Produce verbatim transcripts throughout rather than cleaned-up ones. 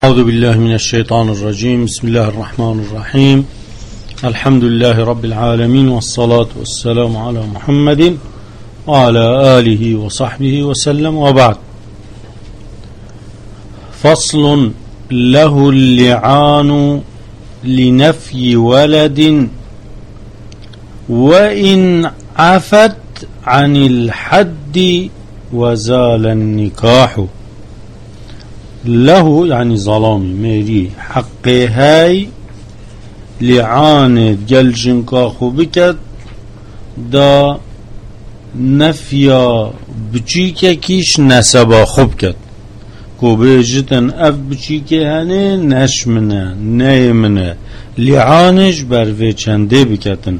أعوذ بالله من الشيطان الرجيم. بسم الله الرحمن الرحيم. الحمد لله رب العالمين، والصلاة والسلام على محمد وعلى آله وصحبه وسلم، وبعد. فصل: له اللعان لنفي ولد وإن عفت عن الحد وزال النكاح. له يعني ظلامي ميري حقي هاي لعانة جلجن كاخو بكت دا نفيا بچيكا كيش نسبا خوب كت كو بيجتن اف بچيكا هنه نشمنه نيمنه لعانش بروي چنده بكتن.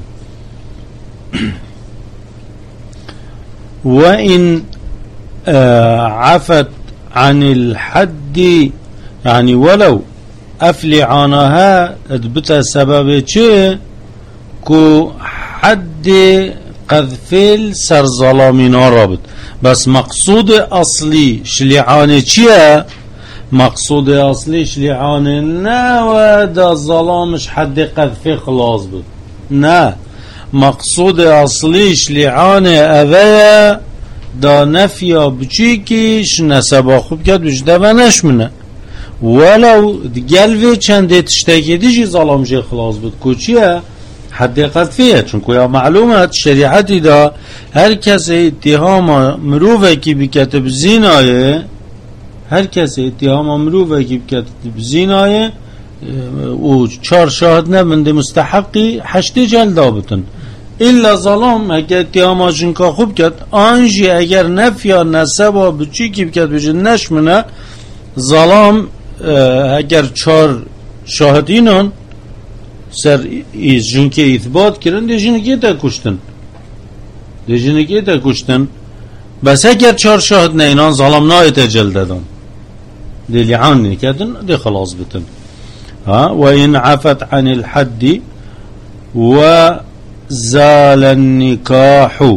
وإن آه عفت عن الحد يعني ولو أفلي عنها اثبت سبب چه كو حد قذفل سر ظلامين رابط، بس مقصود أصلي شلعانه چيه؟ مقصود أصلي شلعانه نا ودا ظلامش حد قذفه خلاص بود، نا مقصود أصلي شلعانه أذيا دا نفیا بچی کیش نسبا خوب کرد بجده و نشمنه ولو گلوه چنده تشتاکی دیجی ظلام جه خلاص بود. کوچیه حد قذفیه، چون که معلومت شریعتی دا هر کس اتهام مروفه کی بکتب زینایه هر کس اتهام مروفه کی بکتب زینایه او چار شاهد نبنده مستحقی هشت جلده بتن إلا ظلام اگر اتهام جنکا خوب کرد آنجی اگر نفیا نسبا بچی کی بکرد بجه نشمنه ظلام اگر چار شاهدینان سر ایز جنکه اثبات کرن ده جنکه ده کشتن ده جنکه ده کشتن بس اگر چار شاهد نه اینان ظلام نایت جل دادن ده لعان نکدن ده خلاص بتن. ها و این عفت عن الحد و زال النكاح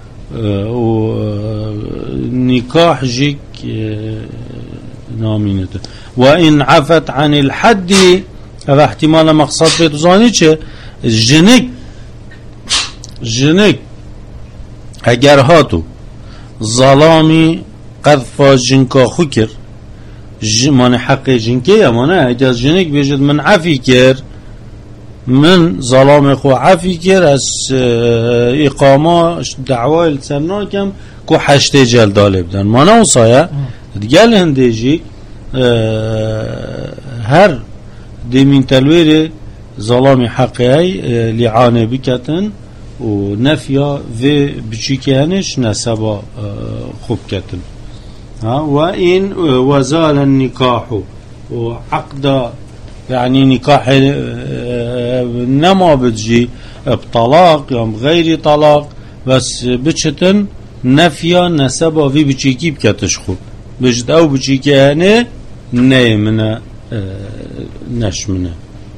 نكاح جيك نامينته. وإن عفت عن الحد هذا احتمال مقصد بيتوزاني چه جنك جنك اگر هاتو ظلامي قذفا جنكا خوكر من حق جنكي يمانه اگر جنك بيجد من عفي كر من ظلام خو عفی کر از اقامه دعوای لسرنا کم کو هشت جلداله بدن مانا اون سایه دیگل هندیجی هر دیمین تلویر ظلام حقیقی لعانه بکتن و نفیا و بچیکهنش نسبا خوب کتن. و این وزال النکاح و عقد يعني نكاح نما بتجي بطلاق يوم غير طلاق بس بچتن نفيا نسبا في بچيكي بكتش خوب بجد او بچيكي هنه نيمنا نشمنا.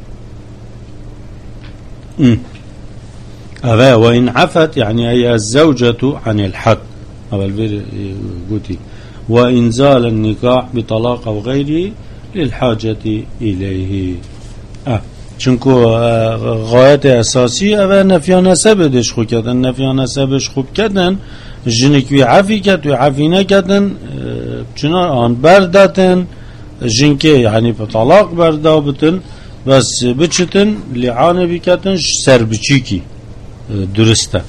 أبا وإن عفت يعني أي الزوجة عن الحد أبا قلتي وإن زال النكاح بطلاق أو غيره للحاجة إليه. اه چونکو غایت اساسی اوه نفیا نسب دش خوب کردن نفیا نسبش خوب کردن جنکوی عفی کرد و عفی نکردن چنان آن برداتن جنکه یعنی په طلاق بردا بتن بس بچتن لعانه بکتن سر بچی کی درسته.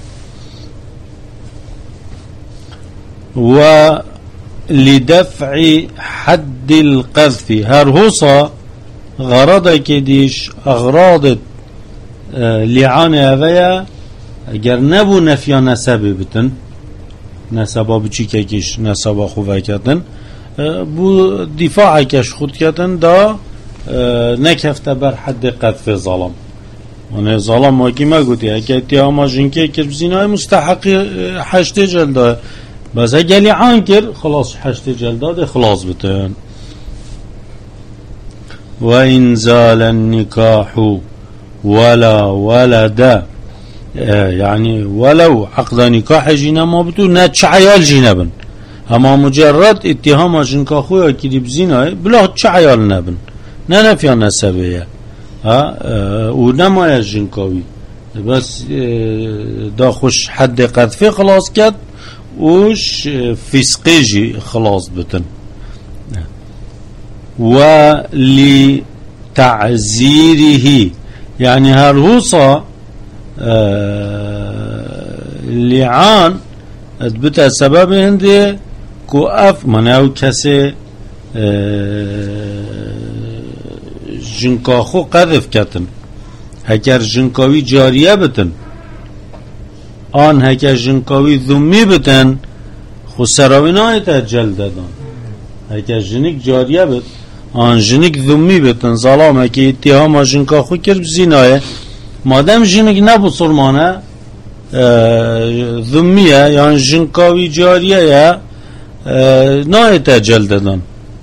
و لدفع حد القذف هر هوصا غرض كديش أغراض لعانة أفيا اگر نبو نفيا نسبه بتن نسبه بچي كيش نسبه خوفه كتن بو دفاع كش خود كتن دا نكفت بر حد قذف ظلم ونه ظلم واكي ما قلتي اكا اتهاما جنكي كرب زيناي مستحق حشت جلده بس اگه لعان کر خلاص حشت جلده خلاص بتن. وإن زال النكاح ولا ولد يعني ولو عقد نكاح جينا ما بتو نتش عيال جينبن اما مجرد اتهام جنکا خویا کری بزینای بلا چه عیال نبن نه نفیا نسبه و نمای جنکاوی بس دا خوش حد قذفه خلاص کرد وش فسقه جي خلاص بتن ولتعزيره يعني هالهوصة لعان اثبتها سبب هندي كو اف مناو كسي جنكاخو قذف كتن هكر جنكاوي جارية بتن آن هکه جنکاوی ذمی بتن خو سراوی نایتا جلد دادن هکه جنک جاریه بت آن جنک ذمی بتن ظلام هکه اتهام جنکا خو کرد زینایه مادم جنک نبو سرمانه ذمیه یعنی جنکاوی جاریه نایتا جلد دادن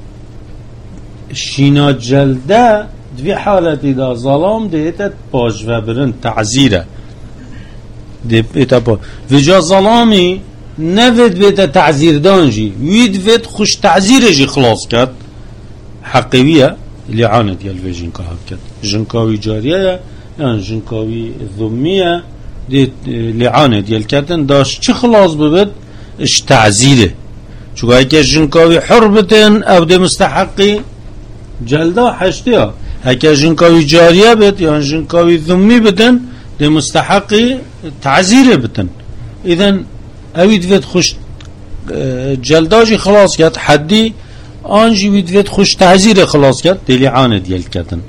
شینا جلده دوی حالتی دا ظلام دیتا پاش و برن تعزیره دي إتابا فيجا ظلامي نفد بيتا تعزير دانجي ويد فيد خوش تعزير جي خلاص كات حقيوية اللي عانت يال في جنكا هكات جنكاوي جارية يعني جنكاوي ذمية دي اللي عانت يال كاتن داش چه خلاص ببت اش تعزيره شو هكا جنكاوي حربتن او دي مستحقي جلدا حشتها هكا جنكاوي جارية بت يعني جنكاوي ذمي بتن دي مستحقي تعزيره بتن اذن اويد فيت خوش جلداجي خلاص كات حدي انجي ويد فيت خوش تعزيره خلاص كات دي لعانة ديال كاتن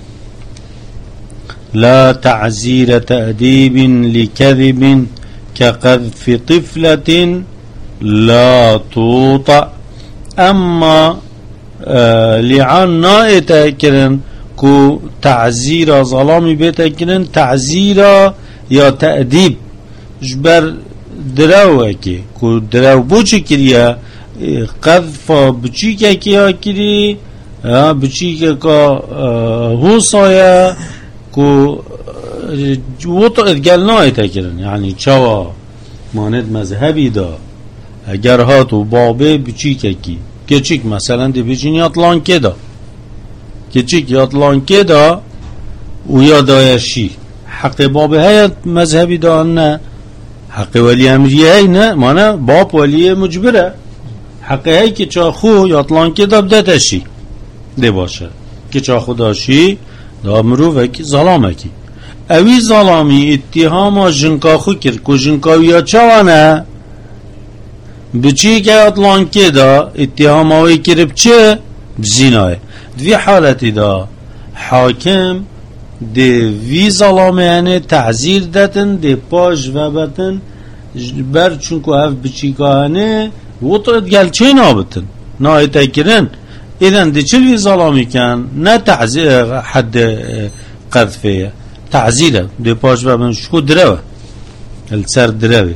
لا تعزير تأديب لكذب كقذف طفلة لا توطأ اما آه لعان نائتا كرن كو تعزير ظلامي بيتا كرن تعزير يا تأديب جبر دراو اكي كو دراو بوچي كريا قذفا بچي كيا كري بچي كا هوصايا كو وطئت قلنا ايتا كرن يعني چوا ماند مذهبي دا اگر هاتو بابه بچي كي كيچيك مثلا دي بچين يطلان كده كيچيك يطلان كده ويا دايشي حق باب هيا مذهبي دا نه حق ولي امري هي نه معنى باب ولي مجبره حق هي که چاخو یاطلان که دا بدتشی ده باشه که چاخو داشی دا مروفه که ظلامه کی اوی ظلامی اتهام جنکاخو کرد که جنکاویا چوانه بچی که یاطلان که دا اتهام اوی کرد چه بزینای دوی حالتی دا حاکم ده وی ظلامه یعنی تعزیر دتن ده پاش و بتن بر چونکو هف بچیکانه وطرت گل چه نابتن نای تکرن ایدن ده چل وی ظلامی کن نه تعزیر حد قذفه تعزیره ده پاش و بتن شکو دروه السر دروه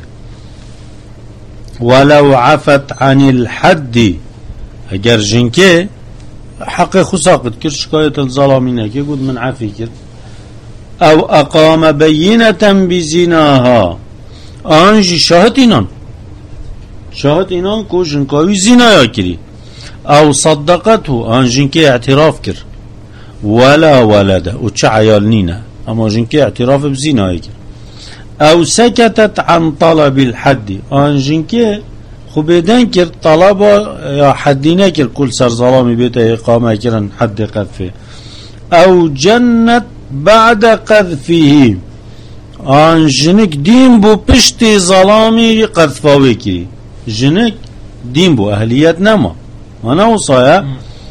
ولو عفت عن الحد اگر جنکه حق خساقت كر شكاية الظلامين كي قد من عافي كر او اقام بينة بزناها انجي شاهد انان شاهد انان كو جنكاوي زنا يكري او صدقته انجنكي اعتراف كر ولا ولد وچ عيال نينا اما جنكي اعتراف بزنا يكر او سكتت عن طلب الحد انجنكي خوبیدن کرد طلب یا حدی نکرد کل سر ظلامی بیتا اقامه کرن حد قذفه او جنت بعد قذفه آن جنک دین بو پشت ظلامی قذفاوی کری جنک دین بو اهلیت نما انا وصایا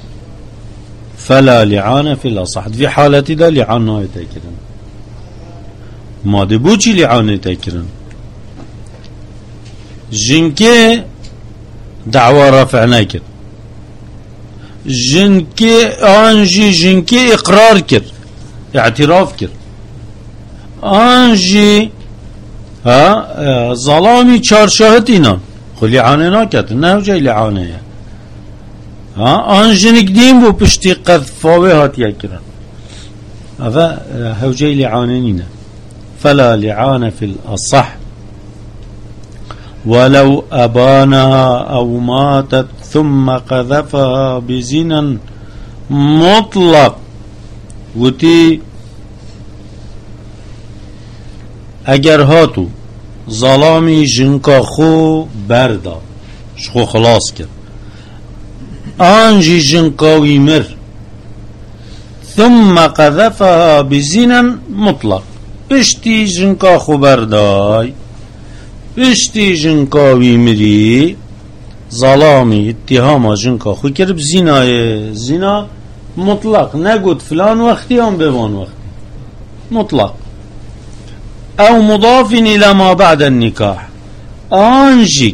فلا لعان في الاصح في حالتی دا لعان نایتا کرن ماده بو چی لعانیتا کرن جنكي دعوة رفع ناكر جنكي انجي جنكي اقرار كر اعتراف كر انجي ها ظلامي چار شاهد اینا خلی عانه ناكت نه جای لعانه ها انجنك دين بو پشتی قذفاوه هات يكرن هذا هوجي لعانه نينا فلا لعانه في الاصح ولو أبانها أو ماتت ثم قذفها بزنا مطلق وتي اگر هاتو ظلامی جنکا خو بردا شخو خلاص کرد آنجی جنکاوی مر ثم قذفها بزنا مطلق پشتی جنکا خو بردای پشتی جنکاوی مری ظلامی اتهام جنکا خو کرد زنای زنا مطلق نگود فلان وقتی هم بوان وقتی مطلق او مضاف الى ما بعد النكاح آنجيك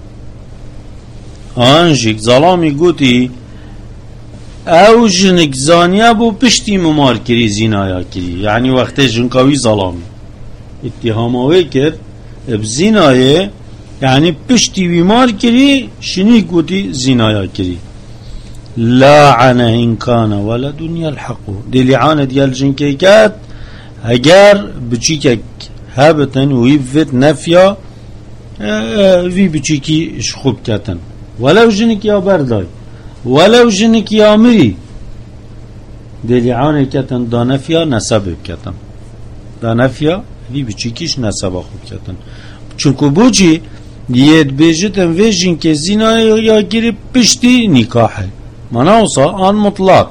آنجيك ظلامي قوتي او جنك زانيا بو پشتی ممار کری زنایا کری يعني وقت جنكاوي ظلامي اتهاماوي كر بزنايه يعني پشتی ويمار كري شني قوتي زنایا كري لاعن إن كان ولد يلحقه دي لعانة ديال جنكيكات اگر بچيكك هابتن ويفت نفيا في بچيكي شخوب كاتن ولو جنك يا برداي ولو جنك يا مري دي لعانة كاتن دا نفيا نسب كاتن دا نفيا في بچيكيش نسب خوب كاتن چونكو بوچي يد بيجتن في جنك زنا يا گيري پشتي نكاحه مناوصا آن مطلق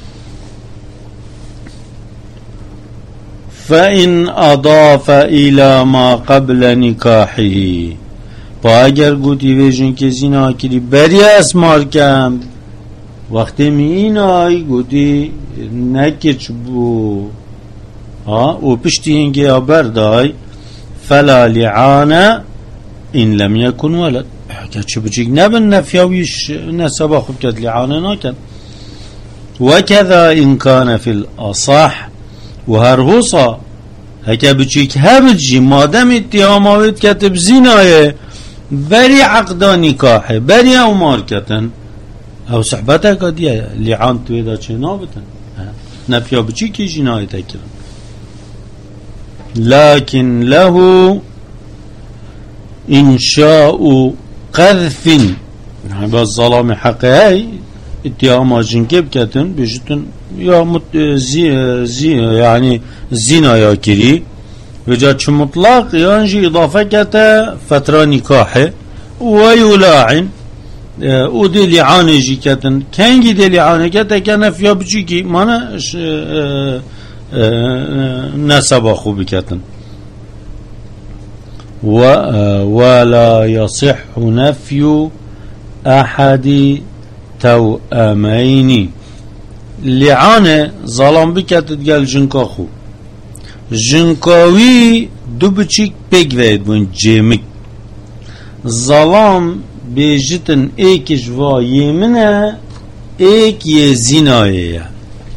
فإن أضاف إلى ما قبل نكاحه با اگر گوتی ویژن که زنا کری بری اسمار کم وقتی می اینای گوتی نکچ بو ها و پشتی اینگه آبردای فلا لعانه إن لم يكن ولد كاتش بجيك نبن نفياويش نسبا خب كات لعانه ناكن وكذا إن كان في الأصح وهرهوصا هكا بجيك هبجي مادم اتهاماويت كاتب زنايه بري عقدا نكاحه بري او ماركتن او صحبتك دي لعان تويدا چه نابتن نفيا بجيكي جنايه تكرن لكن له إنشاء قذف يعني بالظلام حقيقي اتهام جنكب كاتن بيجتن يا مت زي زي يعني زنا يا كري وجات مطلق ينجي إضافة كتا فترة نكاحه ويلاعن ودي لعانه جي كاتن كانجي دي لعانه كتا كان فيها بجيكي مانا نسبا خوب كاتن ولا يصح نفي أحد توأمين لعانه ظلام بكت تقال جنكا خو جنكاوي دو بچيك بيك ويد بون جيمك ظلام بيجتن ايك جوا يمنه ايك يزينايه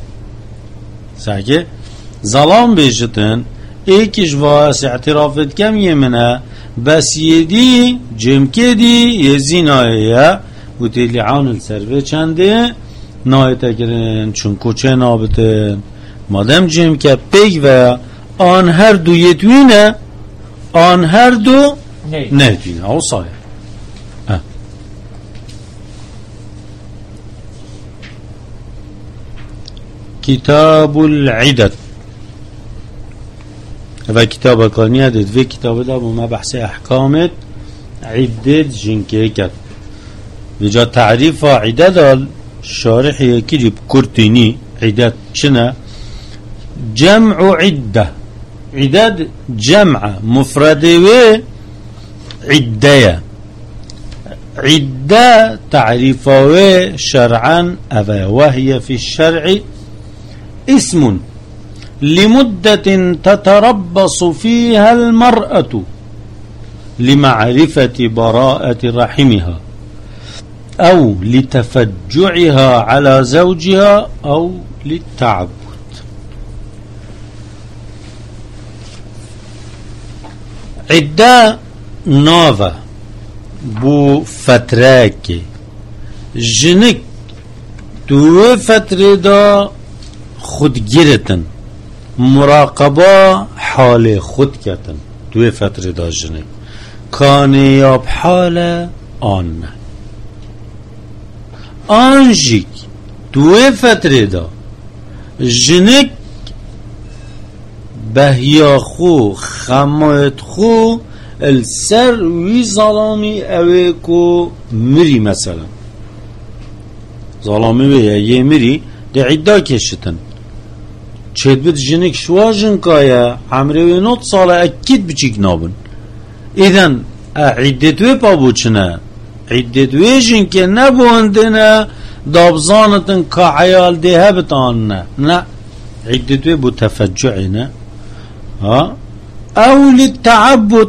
ساكي ظلام بيجتن ایک جواس اعترافت کم یمنه بس یدی جمکه دی یزینایه و تی لعان السروه چنده نایت کرن چونکو چه نابتن مادم جمکه پیگ و آن هر دو یتوینه آن هر دو نهتوینه او صاحب کتاب العدد و کتاب کانی دید و کتاب دا با ما بحث احکامت عدد جنکه کد و جا تعریف عدد شارح یکی جب کرتینی عدد چنه جمع عده عدد جمع مفرده و عده عده تعریف و شرعا وهي في الشرع اسم لمدة تتربص فيها المرأة لمعرفة براءة رحمها أو لتفجعها على زوجها أو للتعبد عدة نوفا بو فتراك جنك تو فتره دا خودگیرتن مراقبه حال خود کتن توی فتره دا جنک کانه بحال آن آنجیک دوی فتره دا جنک بهیا خو خمایت خو السر وی ظلامی اوه کو مری مثلا ظلامی وی یه مری ده عدا کشتن چید بید جنک شواجن کایا عمره وی نوت ساله اکید بچیک نابن ایدن عدتوی پا بوچنه عدتوی جن که نبوندنه دابزانتن که عیال ده بتان نه نه عدتوی بو تفجعی نه ها او للتعبد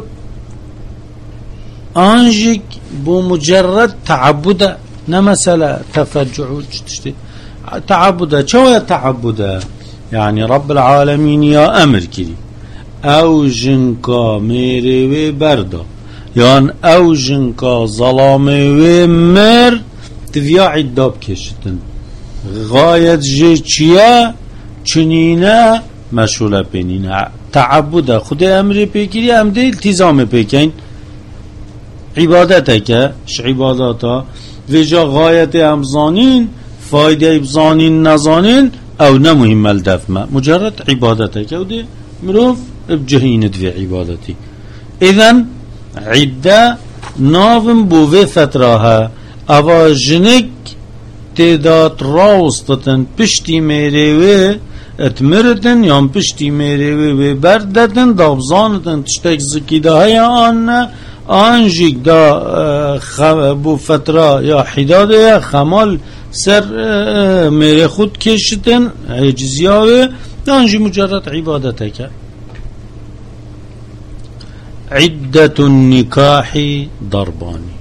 انجيك بمجرد تعبده نه مثلا تفجعو تشتي تعبده شو تعبده يعني رب العالمين يا امر كري او جنكا ميري و بردا يعني او جنكا ظلامي و مر تفيا عداب كشتن غاية جي چيا چنينه مشغوله بينينه تعبده خود امر بكري هم دي التزام بكين عبادته که ش عباداتا وجا غایت امزانین فایده ابزانین نزانین او نمهم الدفمه مجرد عبادته که ودي مروف بجهين دوی عبادتی اذن عده ناوم بوه فتراها اوا جنک تعداد راوستتن پشتی میروه اتمرتن یا پشتی میروه و بردتن دابزانتن تشتک زکیده های آن آنجیک دا بو فتره یا حداده یا خمال سر میره خود کشتن عجزیاوه آنجی مجرد عبادته که عدت النکاح ضربانی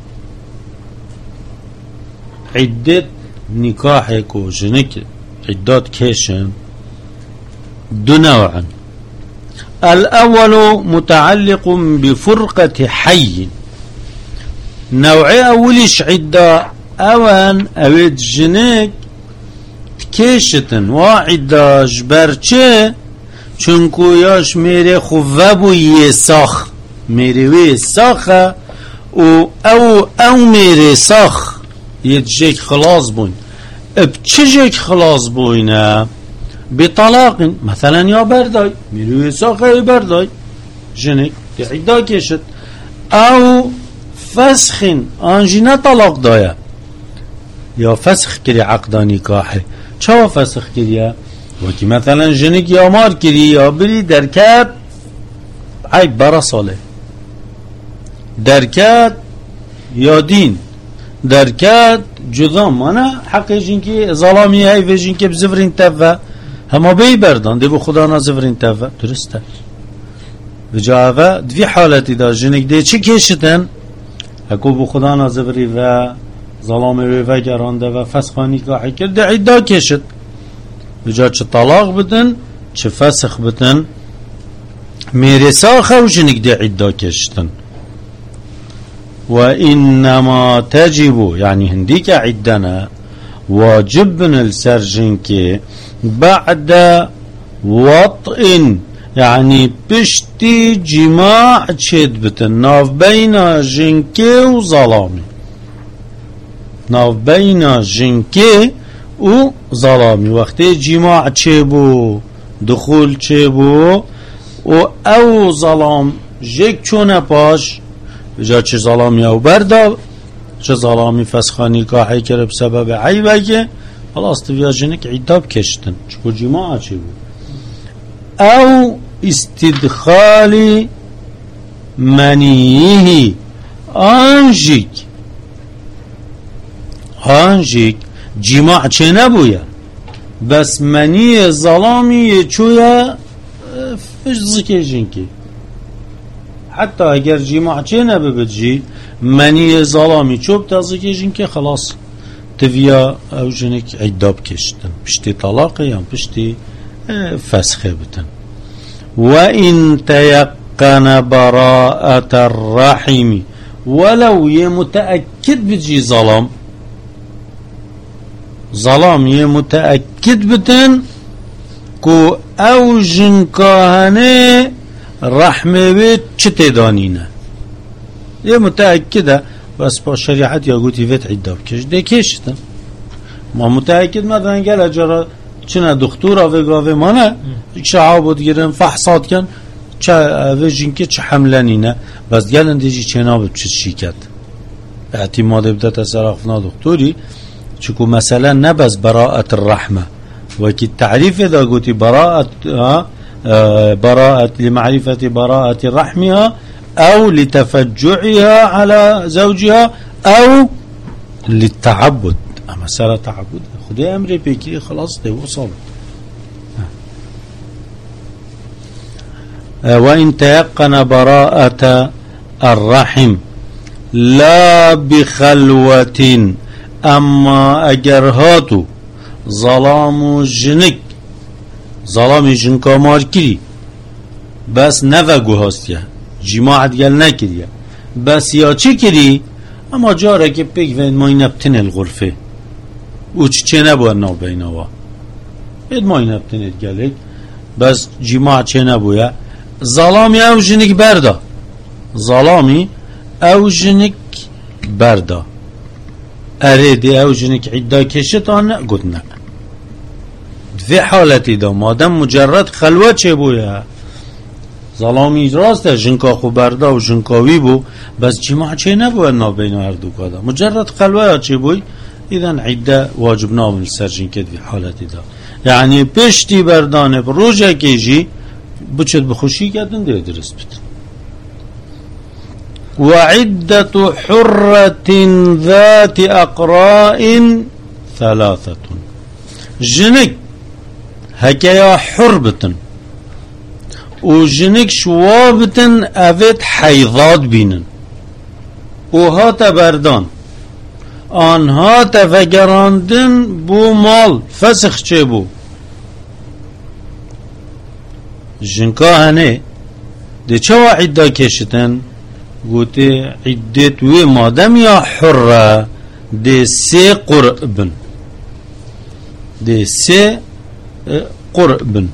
عدت نکاح کو جنک عدات کشن دو نوعا الأول متعلق بفرقة حي نوع أولش عدة أوان أود جنك تكيشتن وعدة جبرچه چونکو یاش میره خوبو یساخ میره وی ساخه او او او میره ساخ یه خلاص بوین اب چه جک خلاص بوینه بطلاق مثلا یا بردای میروی ساقه بردای جنک دی عدا کشد او فسخ آنجی نه طلاق دایا یا فسخ کری عقدا نکاحه چه فسخ کریه وکی مثلا جنک یا مار کری یا بری درکت عیب برا ساله درکت یا دین درکت جدا مانا حق جنکی ظلامی های و جنکی بزفرین تفه هما بی بردان دی بو خدا نازفرین تفه درسته و جاوه دوی حالتی دا جنک دی چی کشتن اکو بو خدا نازفری و ظلامی و گرانده و فسخانی کاحی کرد دی عدا کشت و جا چه طلاق بدن چه فسخ بدن میرساخه و جنک دی عدا کشتن و انما تجب يعني هنديك عدنا واجبنا السرجن كي بعد وطئ يعني بشتي جماع تشد بتن ناف بين جنكي وظلامي ناف بين جنكي وظلامي وقت جماع تشبو دخول تشبو و او ظلام جيك چونه باش جا چه ظلامی او بردا چه ظلامی فسخانی کاحی کرد بسبب عیبه که خلاص تویا جنک عداب کشتن چکو جماعه چه بود او استدخال منیه آنجیک آنجیک جماعه چه نبویا بس منی ظلامی چویا فجزی جنکی حتی اگر جماع چه نببجی منی ظلامی چوب تازه کشین که خلاص تویا او جنک عداب کشتن پشتی طلاق یا پشتی فسخه بتن و این تیقن براءت الرحم ولو یه متأکد بجی ظلام ظلام یه متأکد بتن کو او جنکاهنه رحمه وی چه تدانینه یه متأکده بس با شریعت یا گوتی ویت عده بکش ده کشتن ما متأکد مثلا گل اجارا چنه دکتورا و گاوه ما نه چه عابد گیرن فحصات کن چه ویجین که چه حملنی نه بس گلن دیجی چه نابد چه شیکت اعتماد بدت اثر اخفنا دکتوری چکو مثلا نبز براءت الرحمه وكي التعريف إذا قلت براءة براءة لمعرفة براءة رحمها أو لتفجعها على زوجها أو للتعبد مسألة تعبد خدي أمري بيكي خلاص ده وصل وإن تيقن براءة الرحم لا بخلوة أما أجرهاتو ظلام و جنک ظلام جنکا مار کری بس نفگو هستیا جماعت گل نکریه بس یا چی کری اما جاره که پیک وید مای نبتن الغرفه او چی چه نبوید نو بینوا اید مای نبتن گلک بس جماعت چه نبوید ظلامی او جنک بردا ظلامی او جنک بردا اریدی او جنک عده کشتان گود نه في حالتي دا مادم مجرد خلوت چه بویا ظلامی راسته جنکا خوبرده و جنکاوی بو بس جماع چه نبوید نابین هر دو کادا مجرد خلوت چه بوی اذن عده واجب نامل سر جنکت في حالتي دا يعني پشتی بردانه روژه که جی بچت بخوشی کردن ده درست بید وعدة حرة ذات أقراء ثلاثة جنك هكيا حربتن وجنك شوابتن أفت حيضات بينن وهات بردان آنها تفجراندن بو مال فسخ چه بو جنكا هنه ده چه عده کشتن گوته عدت و مادم یا حره ده سه قربن ده سه قربن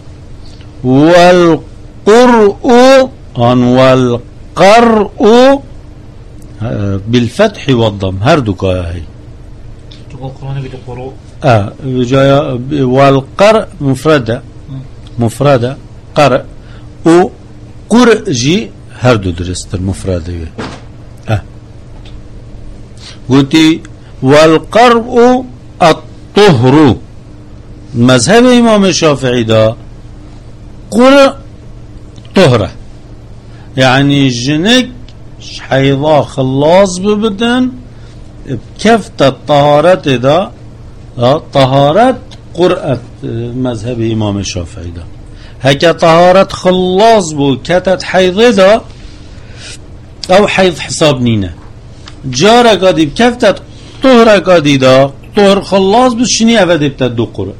والقرء ان والقرء بالفتح والضم هر دو كايا هي تقول القرآن بيت قرء اه جاي والقرء مفردة مفردة قرء و قرء جي هر دو درست المفردة اه قلتي والقرء الطهر مذهب امام الشافعي دا قرء طهرة يعني جنك حيضا خلاص ببدن بكفت الطهارة دا طهارة قرأة مذهب امام الشافعي دا هكا طهارة خلاص بو كتت حيض دا او حيض حساب نينه جارة قادي بكفتت طهرة قادي دا طهر خلاص بشني افد ابتدو قرأ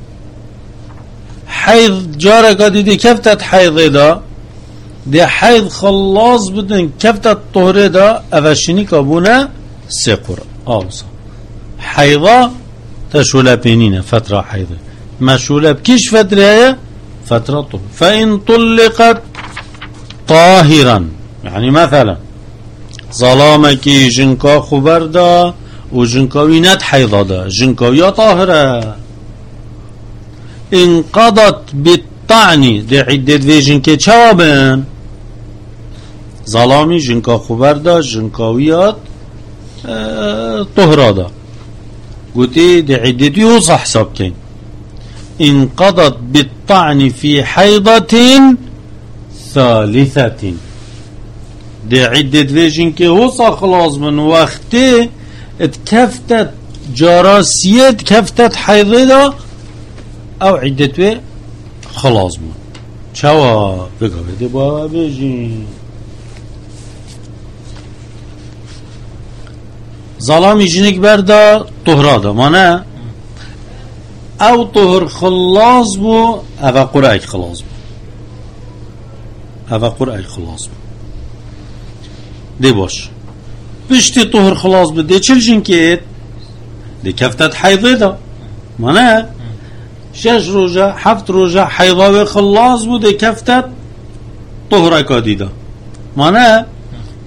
حيض جارة قادي دي كفتت حيض دا دي حيض خلاص بدن كفتت طهر دا افشني كابونا سي قرأ اوصا حيضا تشولا بينينا فترة حيض مشولا بكيش فترة فترة طهر فإن طلقت طاهرا يعني مثلا ظلامكي جنكا خبر دا و جنكاوي نت حيضا دا جنكاوية طاهرة انقضت بالطعن دي عدد في جنكي چوابن ظلامي جنكا خبر دا جنكاويات اه طهرة دا قلتي دي عدد يوصح حساب كين انقضت بالطعن في حيضة ثالثة دي عدة فيجن كي وصا خلاص من وقته اتكفتت جراسية اتكفتت حيضة او عدة خلاص من شوا بقى دي بابا بيجين ظلام جنك بردا طهرا دا مانا او طهر خلاص بو او قرأي خلاص بو او قرأي خلاص بو دي باش بشتي طهر خلاص بو دي چل جنكيت دي كفتت حيضي دا مانا شش روجا حفت روجا حيضاوي خلاص بو دي كفتت طهر اكادي دا مانا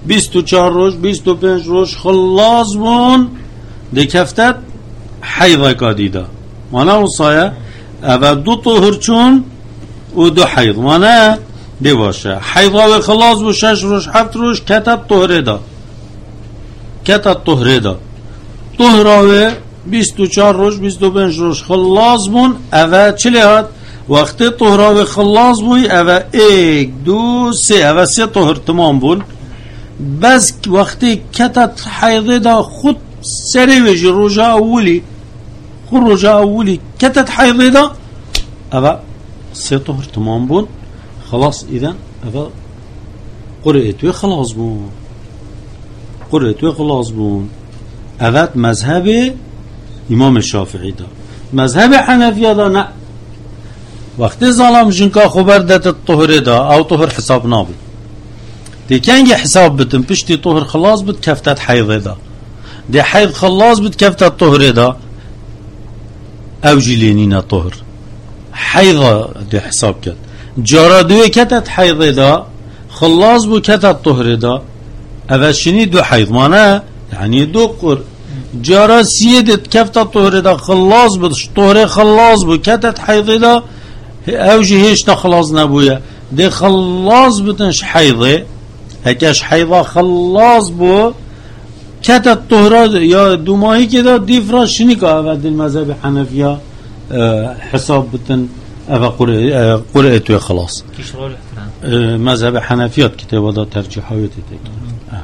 بیست و چهار روز بیست و پنج روز خلاص بون دی کفتت حیضه که دیده مانه و سایه او دو طهر چون و دو حیض مانه دی باشه حیضه و خلاص بو شش روز هفت روز کتت طهره دا کتت طهره دا طهره و بیست و چهار روز بیست و پنج روز خلاص بون او چلی هاد وقتی طهره و خلاص بوی او ایک دو سه او سه طهر تمام بون بس وقتی کتت حیضه دا خود سری ویجی روژا اولی خود روژا اولی کتت حیضه دا او سه طهر تمام بون خلاص اذن او قرئتوی خلاص بون قرئتوی خلاص بون اوت مذهب امام شافعی دا مذهب حنفیه دا نه وقتی ظالم جنکا خبر دت الطهر دا او طهر حساب نابد دی کنگی حساب بتن پشتی طهر خلاص بد کفتت حیضه دا دی حیض خلاص بد کفتت طهر دا او جلینین طهر حیضه دی حساب کد جارا دوی کتت حیضه دا خلاص بو کتت طهر دا او شنی دو حیض مانه یعنی دو قر جارا سیدت کفتت طهر دا خلاص بد طهر خلاص بو کتت حیضه دا او جی هیچ خلاص نبویه دی خلاص بتنش حیضه هکش حیضه خلاص بو کتت طهره یا دو ماهی که دا دیفرا شنی که او دل مذهب حنفیه حساب بتن او قرئه توی خلاص مذهب حنفیات کتابه دا ترجیحاویتی تکی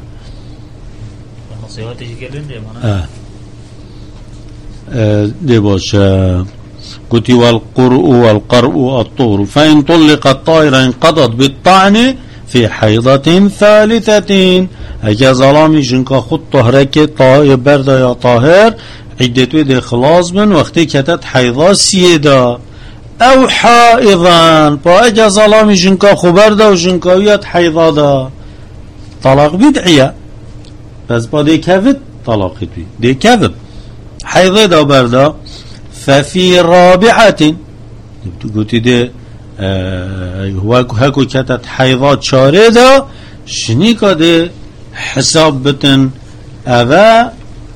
نصیحاتش گلن دی مانا دی باشه قلت والقرء والقرء الطهر فإن طلق الطائر انقضت بالطعن في حيضة ثالثة اگه ظلامی جنکا خود طهره که طائر برده یا طاهر عدتوی ده خلاص بن وقتی کتت حیضا سیده او حائضا پا اگه ظلامی جنکا خبرده و جنکاویت حیضا ده طلاق بدعیه پس با ده کفت طلاق دوی ده کفت حیضه ده برده ففي رابعة قلت ده هكو كتت حيضات شارده شنيكا ده حساب بتن أبا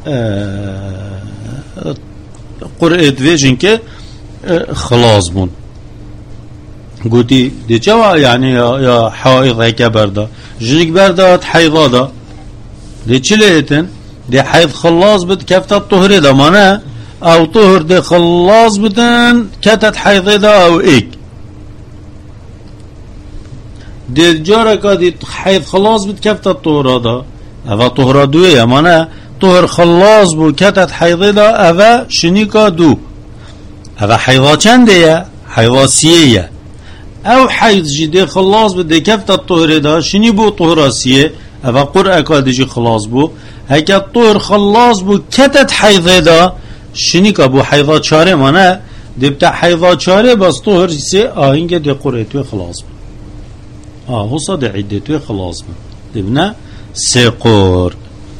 قرأت فيجن كه خلاص بون قلت ده جوا يعني يا حائض هكا برده جنيك برده حيضا ده ده چليتن ده حيض خلاص بت كفتت طهره ده مانه او طهر ده خلاص بدن کتت حیضه ده او ایک ده جاره که ده حیض خلاص بد کفتت طهره ده او طهره دوه یمانه طهر خلاص بو کتت حیضه ده او شنیکا دو او حیضه چنده یه حیضه سیه یه او حیض جی ده خلاص بده کفتت طهره ده شنی بو طهره سیه او قرعه که ده جی خلاص بو هکه طهر خلاص بو کتت حیضه ده شنی که بو حیضا چاره مانه دبتا حیضا چاره بس طهر سه آهنگه ده قرئتوی خلاص بن آه وصا ده عدتوی خلاص بن دبنا سه قر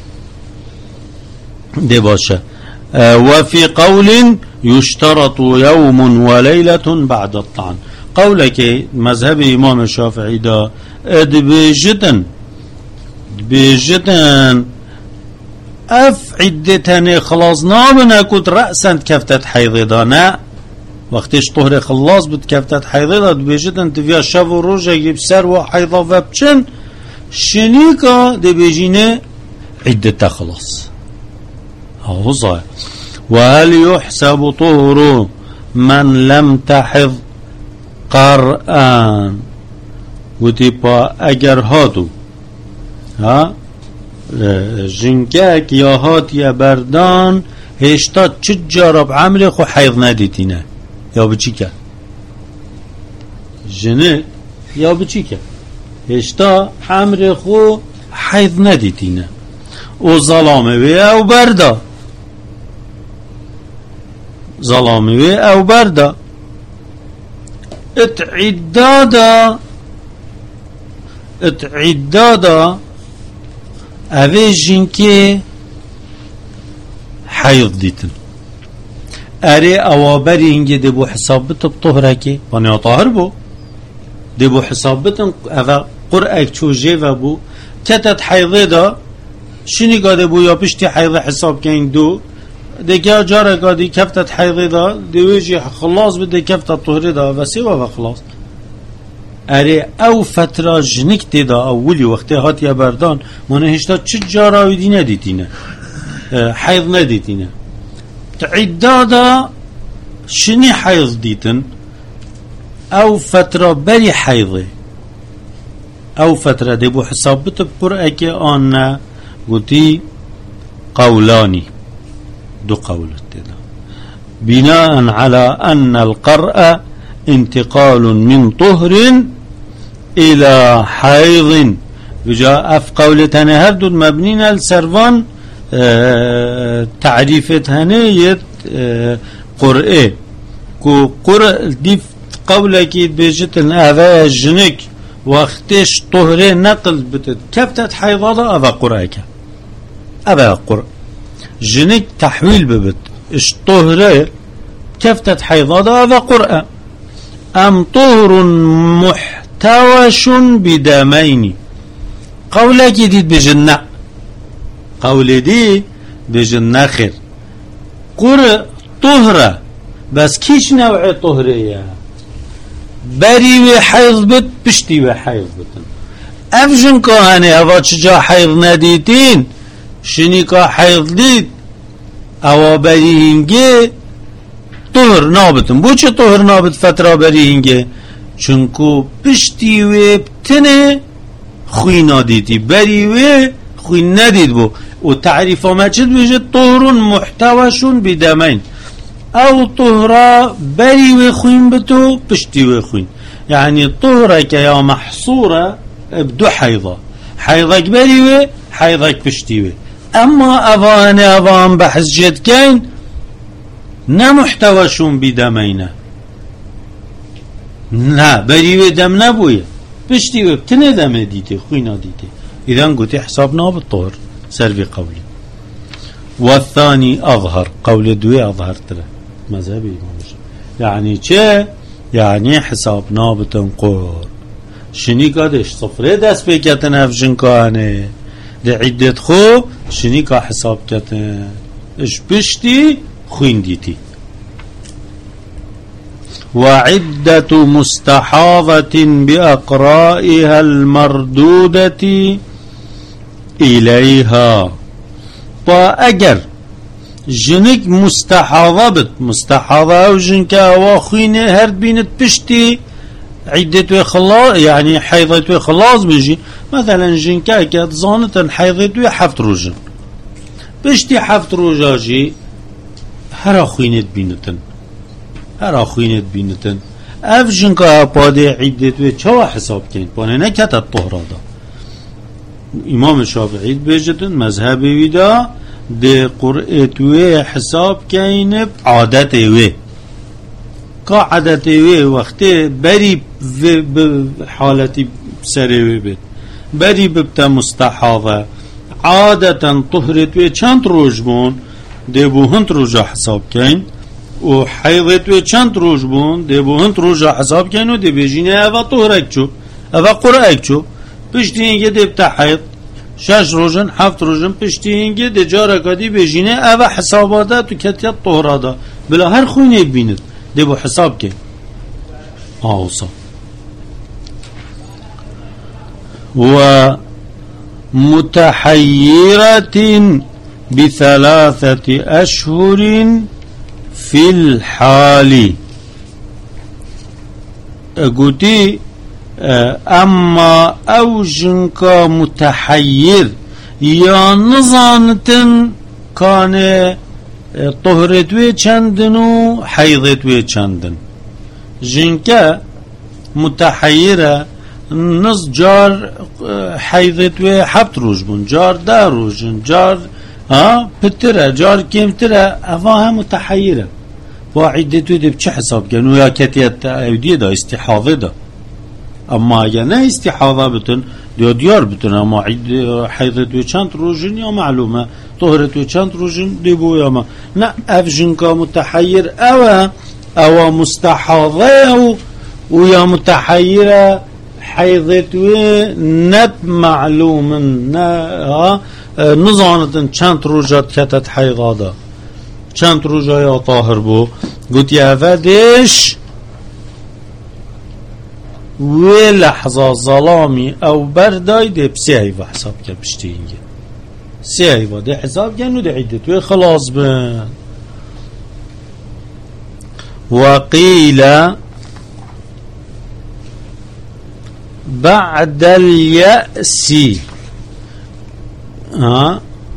ده باشه وفي قول يشترط يوم وليلة بعد الطعن قولك مذهب امام الشافعي ده ادبجتن بجتن اف عدتن خلاص نابنا كنت رأسا كفتت حيضي دانا وقتش طهر خلاص بد كفتت حيضي دا بيجتن تفيا شف و روجه يجيب سر و حيضا فبچن شنيكا دي بيجينه عدتا خلاص هو صحيح وهل يحسب طهر من لم تحض قرآن وتيبا اگر هاتو ها جنکک یا هات یا بردان هشتا چه جارب عمل خو حیض ندیتینه یا بچی که جنه یا بچی که هشتا عمل خو حیض ندیتینه او ظلامه وی او بردا ظلامه وی او بردا اتعدادا اتعدادا اوه جنکه حیض دیتن اره اوابری اینگه ده بو حساب بتب طهره که وانیا طاهر بو ده بو حساب بتن اوه قرآک چوجه و بو كتت حيضه دا شنی قاده بو یا پشتی حیضه حساب کن دو دیگه جاره قادی کفتت حیضه دا دیویجی خلاص بده کفتت طهره دا و سیوا و خلاص اره او فتره جنک دیده اولی وقتی هاتی بردان منه هشتا چه جاراوی دی ندیدینه حیض ندیدینه عده دا شنی حیض دیتن او فتره بری حیضه او فتره دی بو حساب بتب قرآن که آنه قلتي قولاني دو قولت ده. بناء على أن القرء انتقال من طهر إلى حيض وجاء أف قولتنا هردو مبنين السرفان اه تعريفتها نيت اه قرء كو قرء دي قولك بيجتن هذا الجنك وقتش طهره نقل بتد كفتت حيضة أبا قرأك أبا قرأ جنك تحويل ببت اش طهره كفتت حيضة أبا قرأ أم طهر محتوش بدمين قولك جديد بجنة قول دي بجنة خير قرأ طهره بس كيش نوع طهره يا بری و حیض بد پشتی و حیض بدن افجن که هنه اوا چجا حیض ندیدین شنی که حیض دید اوا بری هنگه طهر نابتن بو چه طهر نابت فتره بری هنگه چونکو پشتی و بتنه خوی نادیدی بری و خوی ندید بو و تعریف ما چید بجه طهر محتوشون بدمین او طهرة بري وخوين بتو بشتي وخوين يعني طهرك يا محصورة بدو حيضة حيضك بري وحيضك بشتي و اما افان افان بحث جد كين نا محتوشون بدمينه نا بري ودم نبوية بشتي وبتنه دم ديتي خوينا ديتي اذا قلت حسابنا بالطهر سربي قولي والثاني اظهر قول دوي اظهر ترى مذهبي يعني چه يعني حساب نابتن قور شنی قدش صفره دست بکتن افجن کانه ده عدت خو شنی که حساب کتن اش بشتی خوین دیتی وعدة مستحاضة بأقرائها المردودة إليها با اگر جنك مستحاضة بت مستحاضة او جنك واخوين هرد بينت بشتي عدة خلاص يعني حيضة خلاص بيجي مثلا جنك كات ظانة حيضة حفت روجن بشتي حفت روجاجي هر اخوينت بينتن هر اخوينت بينتن اف جنك باده عدة چوا حساب كين بانه نكت الطهرة دا امام الشافعي بيجتن مذهبي ودا ده قرأت وی حساب کینب عادت وی که عادت وی وقتی بری حالتی سری وی بید بری ببتا مستحاضه عادتا طهرت وی چند روز بون ده بو هند روزا حساب کین و حیضت وی چند روز بون ده بو هند روزا حساب کین و ده بیجینه اوه طهرک چو اوه قرأک چو پشتی اینگه ده بتا حیض شش روزن هفت روزن پشتی اینگه ده جاره کدی بجینه اوه حساباته تو کتیت طهره دا بلا هر خوینه بیند ده بو حساب که آوصا و متحيرة بثلاثة أشهر في الحال قلتي اما اوجنك متحير يا نظانتن كان طهرتوي چندنو حيضتوي چندن جنك متحيرة نص جار حيضتوي حبت روج بون جار دا روجن جار ها بترى جار كيمترى افاها متحيرة وعدتوي دي بچه حساب كانو يا كتيت اوديه دا استحاضه دا اما اگر نه استحاضه بتن ديو ديار بتن اما عد حيضتوي چند روجن يا معلومه طهرتوي چند روجن دي بو يا ما نا افجنك متحير او او مستحاضه ويا متحيره حيضتوي نب معلوم نا نزانتن چند روجات كتت حيضادا چند روجا يا طاهر بو قلت يا فدش ولحظة ظلامي او برداي دي بسي هيفا حساب كا بشتينجي سي هيفا دي حساب كا نو دي عدتوي خلاص بن وقيل بعد اليأس ها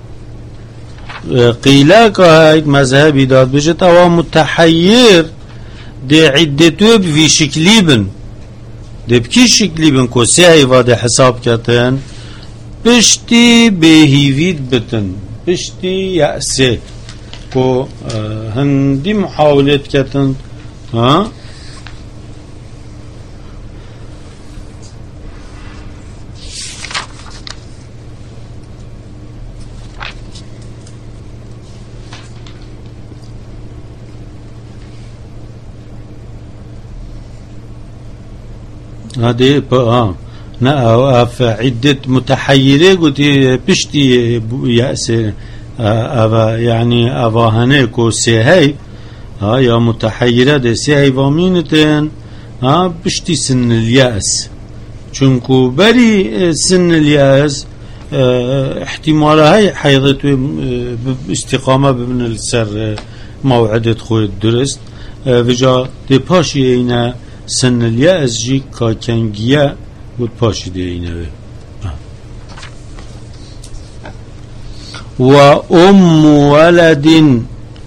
قيلك هيك مذهبي داد بجت او متحير دي عدتو في شكليبن دي بكي شكليبن كو سيهيفا دي حساب كتن بشتي بهيفيد بتن بشتي يأسي كو هندي محاولات كتن ها هذه اه نأف عدة متحيرة قلت بشتي يأس أبا يعني أبا هنيكو سيهي ها يا متحيرة دي سيهي وامينتين ها بشتي سن اليأس چونكو بري سن اليأس اه احتمالها هاي حيضت باستقامة بمن السر موعدة خوي الدرست اه وجا دي باشي اينا سن اليأس جي كاكنجية بود باشي دي اينا وأم ولد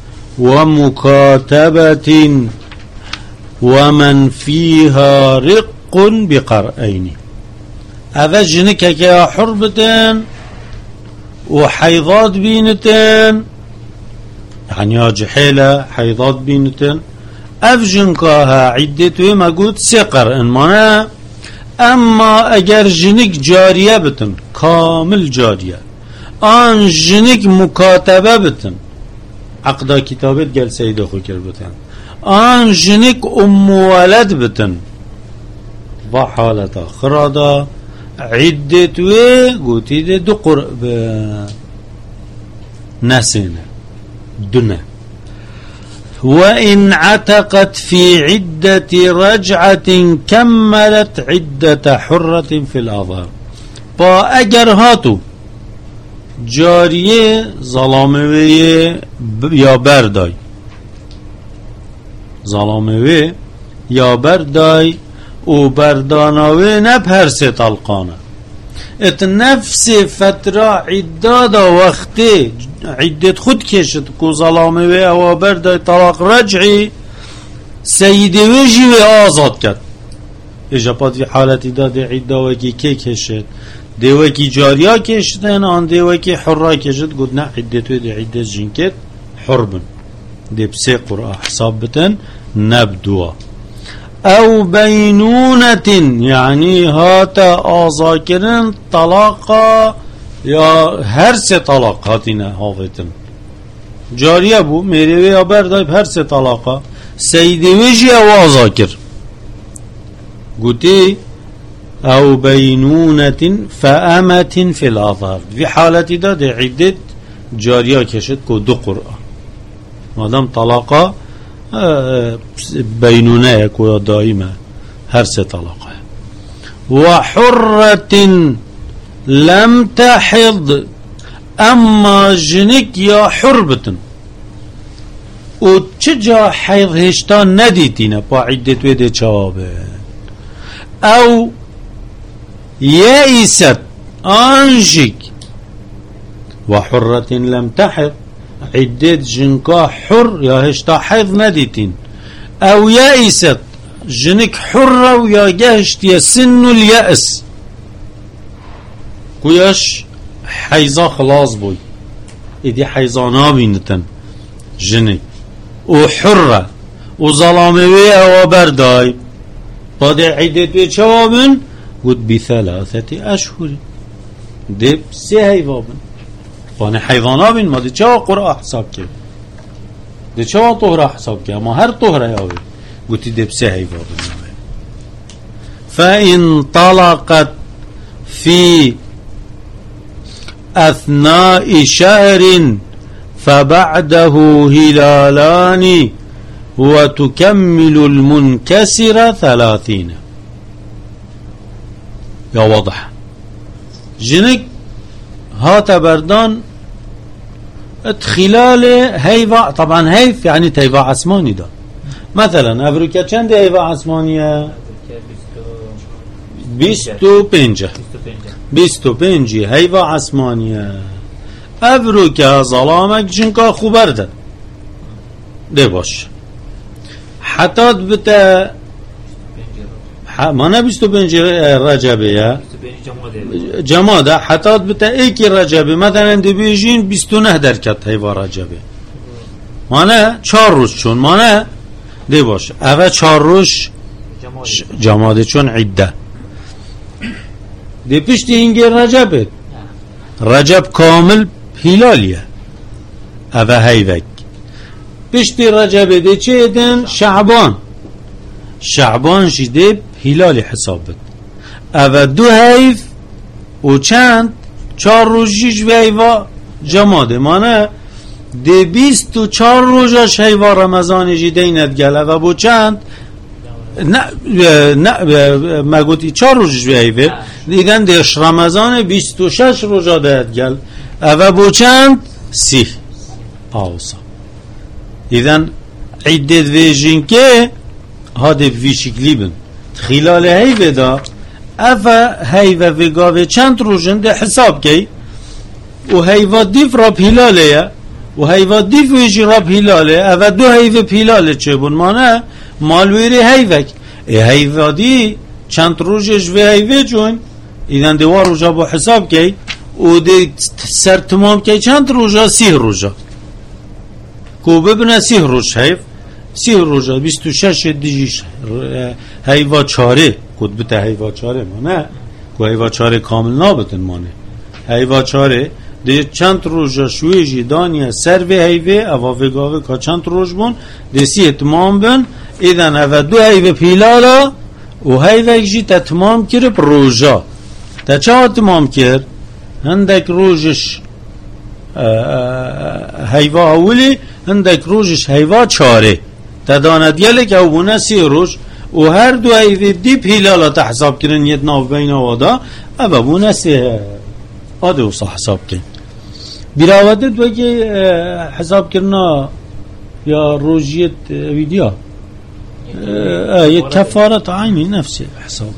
ومكاتبة ومن فيها رق بقرأين أفجنك كا حربتين وحيضات بينتين يعني يا جحيلة حيضات بينتين أفجنكاها عدتوي ما قلت سقر إن منا أما أجر جنك جارية بتن كامل جارية آن جنك مكاتبة بتن عقدا كتابت قال سيد أخو كربتن آن جنك أم ولد بتن بحالة خرادا عدتوي قلتي دي دو قرب نسينا دنا وإن عتقت في عدة رجعة كملت عدة حرة في الأظهر با أجر هاتو جارية ظلاموية يا برداي ظلاموية يا برداي و بردانوي نبهر سي طلقانه ات نفس فترة عدادا وقتی عدت خود کشد کو ظلامه و اوابر دای طلاق رجعی سیده ویجی و آزاد کرد اجابات في حالتی داد عدا وکی که کشد دیوکی جاریا کشدن آن دیوکی حرا کشد گود نه عدت و دی عدت جنکت حربن دی بسی قرآن حساب بتن نبدوا او بينونة يعني هاتا آزاكرن طلاقا يا هرس طلاق هاتنا هافتن جارية بو ميريوي عبر دايب هرس طلاقا سيدي ويجي او آزاكر قلتي او بينونة فأمة في الأظهر في حالة دا دي عدد جارية كشت كو دو قرآن مادام طلاقا بينونة يكون دائما هرس طلاقه وحرة لم تحض اما جنك يا حربة وتشجع حيض هشتان نديتنا بعدة ويدي جوابه او يائست انجك وحرة لم تحض عدة جنكا حر يا هشتا حيض نديتين او يائست جنك حرة ويا جهشت يا سن اليأس كوياش حيزا خلاص بوي ادي حيزانا بينتن جنك وحرة وظلاموية وبرداي بعد عدة بيتشوابن قد بثلاثة اشهر دب سي بابن فانا حيوانات بين ما دي چه قرآن حساب که دي چه طهره حساب که اما هر طهره یاوی گوتی دب سه حیوان فإن طلقت في أثناء شهر فبعده هلالان وتكمل المنكسر ثلاثين. يا واضح جنك هات بردان خلال هيفا، طبعا هيف يعني تيفا عثماني ده. مثلا افریقا چند هيفا عثمانیه؟ بیست و پنج بیست و پنج هيفا عثمانیه. افریقا ظلامك جنكا خوبر ده ده باش حتی بتا مانا بیست و پنج رجبه یا جماده حتی بتا ایکی رجبه مثلا دی بیجین بیست و نه درکت هیوا رجبه مانا چار روز چون مانا دی باشه اوه چار روز جماده چون عده دی پشتی اینگی رجبه رجب کامل هلالیه اوه هیوک پشتی رجبه دی چه ایدن شعبان شعبان شده هلالی حساب بد اوه دو هیف و چند چار روزیش و هیوا جماده مانه دی بیست و چار روزش هیوا رمضان جیده ایند گله و بو چند نه نه مگوتی چار روزش و هیوه دیدن دیش رمضان بیست و شش روزا دهد گل اوه بو چند سی آوسا دیدن عدد ویجین که هاده وی شکلی بن خلال هیوه دا افا هیوه وگاوه چند روزن ده حساب کی و هیوه دیف را پیلاله یا و هیوه دیف ویجی را پیلاله افا دو هیوه پیلاله چه بون مانه مالویری هیوه هیوه دی چند روزش و هیوه چون ایدن دوار روزا با حساب کی و ده سر تمام کی چند روزا سی روزا کو ببنه سی روز هیو سی روزا بیست و شش دیجیش هیوا چاره کد بته هیوا چاره مانه کو هیوا چاره کامل نابتن مانه هیوا چاره ده چند روزا شویجی دانیه سر و هیوه اوا وگاوه که چند روز بون ده سی اتمام بن ایدن اوا دو هیوه پیلالا و هیوه اکجی تا تمام کرد روزا تا چه اتمام کرد هندک روزش هیوا اولی هندک روزش هیوا چاره تداند یلی که او بونه سی روز و هر دو ایوی دیپ هلالا تا حساب کرن ید ناف بین وادا او بونه سی آده و سا حساب کرن براوده دو که حساب کرنا یا روزیت ویدیا یک کفارت عینی نفسی حسابه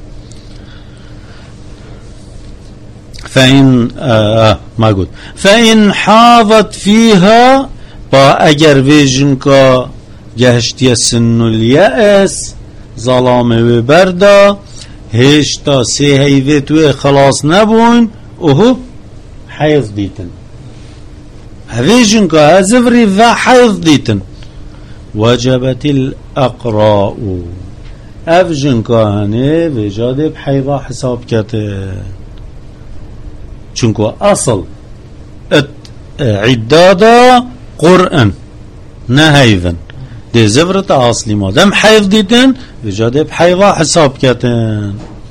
فإن آه ما قلت فإن حاضت فيها با اگر ویجن که گهشتی سن الیأس ظلامه و بردا هشتا سه هیوه توی خلاص نبون اوهو حیض دیتن هویجن که هزفری و حیض دیتن وجبت الاقراء افجن که هنه وجاده بحیضا حساب کتن چونکو اصل عدادا قرآن نه هیون ده زفرت اصلی مادم حیض دیدن وجاده بحیضا حساب کتن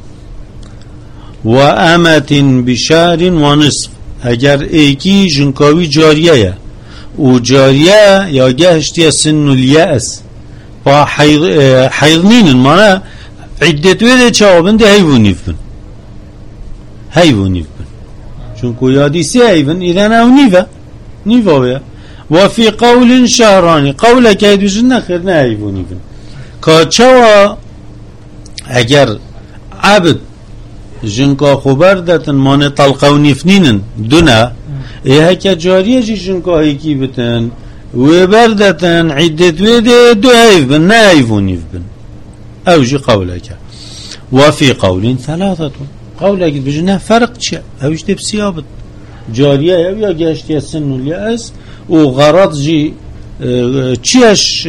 و امت بشهر و نصف اگر ایکی جنکاوی جاریه و جاریه یا گهشتی سن الیأس با حیض نینن مانا عدتوی ده چاوبن ده هیونیف بن هیونیف بن چونکو یادی سی هیون ایدن او نیوه نیوه بیا وفي قول شهراني قوله که ایدوشن نخیر نه هیونی بن که چوا اگر عبد جنکا خوبر دتن مانه طلقه و نیفنینن دونه ایه که جاریه جی جنکا هیکی بتن و بردتن عدت ویده دو هیف بن نه هیونی بن او جی قوله که وفي قول ثلاثة قوله که بجنه فرق چه اوش ده بسیابت جاریه او یا گشتی سن الیأس و غرض جی چیش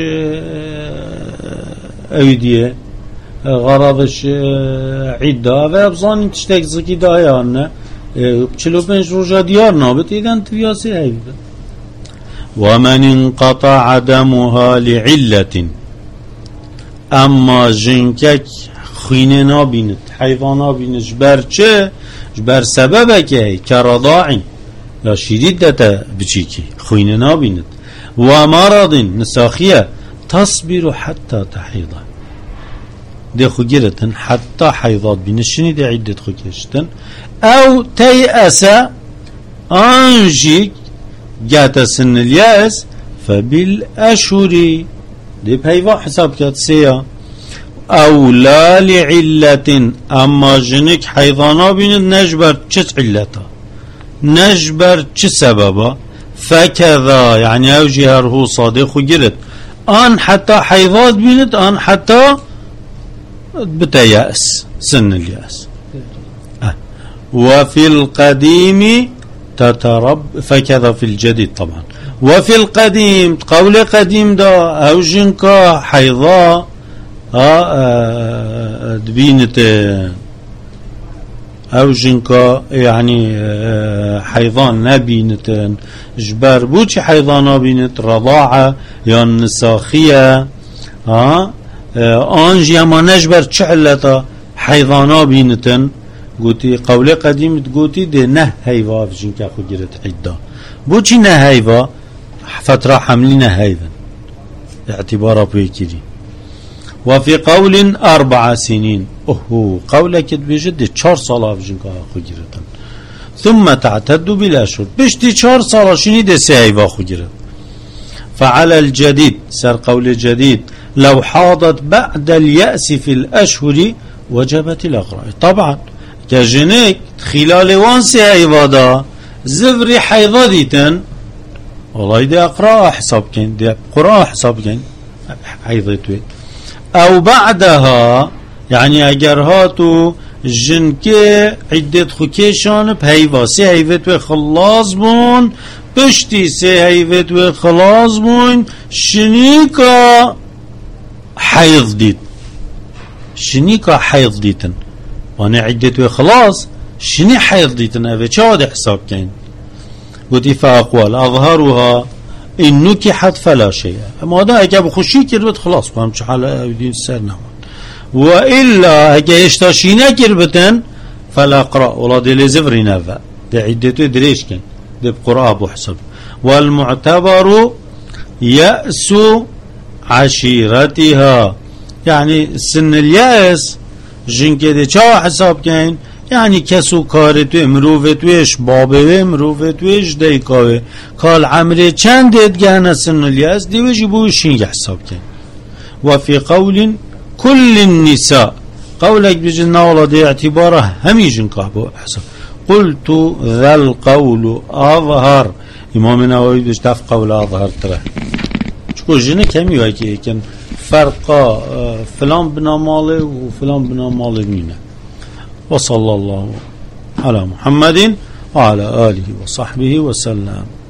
اویدیه غرضش عده و ابزانی تشتک زکی دایانه چلو پنج روژا دیار نابت ایدن تویاسی هیده ومن انقطع دمها لعلة اما جنکک خوینه نابیند حیضا نابیند جبر چه؟ جبر سببه که کرضاعی یا شیرید دتا بچیکی خوینه نابیند و مرض نساخیه تصبر حتى تحيضا دي خو جرتن حتى حيضات بنشني دي عدة خو كشتن او تيأس انجيك جات سن الياس فبالاشهر دي بهيفا حساب كات سيا او لا لعلة اما جنك حيضانا بين نجبر چت علتا نجبر چ سببا فكذا يعني او جهر هو صادق خو جرت آن حتى حيضات بينت آن حتى بتيأس سن اليأس أه. وفي القديم تترب فكذا في الجديد طبعا وفي القديم قول قديم دا أو جنكا حيضاء آه بينت او جنكا يعني حيضان نبينت جبار بوچي حيضان نبينت رضاعة يا نساخية ها انجي اما نجبر چعلتا حيضان نبينتن قوتي قولي قديم تقوتي دي نه هيوا في جنكا خو جرت عدة بوچي نه هيوا فترة حملنا هيدا اعتبارا بيكيري وفي قول أربع سنين أوه قولك بجد چار سالة بجنكا خو جرتن ثم تعتد بالأشهر بشتي چار سالة شني دي سيعيبا خو جرت فعلى الجديد سر قول الجديد لو حاضت بعد اليأس في الأشهر وجبت الأقراء طبعا كجنك خلال وان سيعيبا دا زفري حيضا ديتن والله دي أقراء حساب كين دي قراء حساب كين حيضتوي او بعدها يعني اگر هاتو جنكي عدت خوكيشان بهيوا سي هيوت و خلاص بون پشتی سي هيوت و خلاص بون شنيكا حيض ديت شنيكا حيض ديتن وانا عدت و خلاص شني حيض ديتن اوه چه هاد حساب كين قلت فاقوال اظهرها إن نكحت فلا شيء اما هذا اگه بخوشی کرد خلاص با همچه حالا دین سر نمان و الا اگه اشتاشی نکربتن فلا قرأ ولا دي لزفري نفا دي عدتو دريش كن دي بقراء ابو حسب والمعتبر يأس عشيرتها يعني سن اليأس جن كده چا حساب كين يعني كسو كارتو امروفتوش بابه امروفتوش ديكاوه قال عمره چند ديدگهن سن الياس دي وجي بوشين حساب كين وفي قول كل النساء قولك بجنا والله دي اعتباره همي جنكا بو حساب قلت ذا القول اظهر امام نووي بجتاف قول اظهر تره چكو جنه كمي وكي كن فرقا فلان بنا ماله وفلان بنا ماله مينه وصلى الله على محمد وعلى آله وصحبه وسلم.